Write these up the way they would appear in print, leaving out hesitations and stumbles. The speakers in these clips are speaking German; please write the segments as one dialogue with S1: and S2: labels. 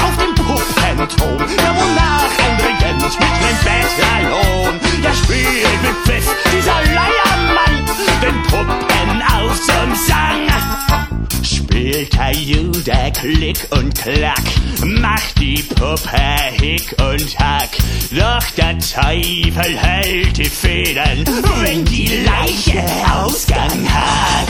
S1: auf dem Puppenthron, ja wonach ein Regent mit nem Bataillon. Ja spielt mit Pfiff dieser Leiermann den Puppen auf zum Sang. Spielt der Jude Klick und Klack, macht die Puppe Hick und Hack. Doch der Teufel hält die Federn, wenn die Leiche Ausgang hat.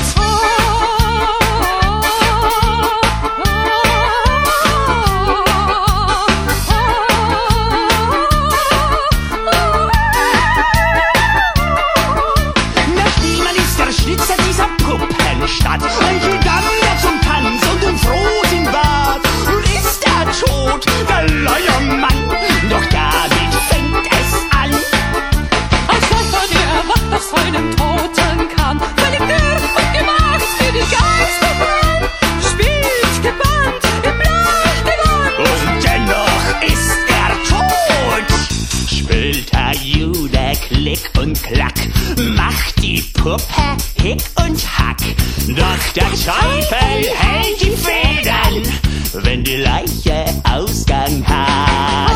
S1: Stadt. Ein Gigant, der zum Tanz und im Frohsinn bat. Und ist er tot, der Leiermann? Doch damit fängt es an.
S2: Als Schäfer, der macht aus seinem Toten kann, völlig dürr und gemacht für die Geisterbahn. Spielt gebannt im Blauchgewand.
S1: Und dennoch ist er tot. Spielt der Jude Klick und Klack, macht die Puppe Hick und Hack. Doch der Teufel hält die Federn, wenn die Leiche Ausgang hat.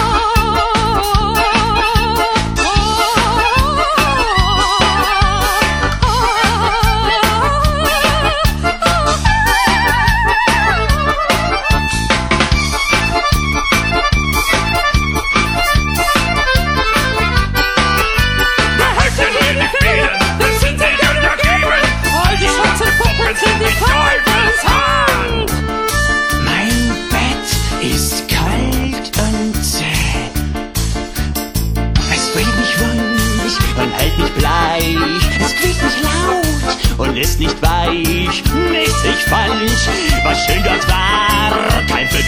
S1: Mein Bett ist kalt und zäh. Es bringt mich wund und hält mich bleich. Es quiekt mich laut und ist nicht weich. Bis ich fand, was schön dort war, kein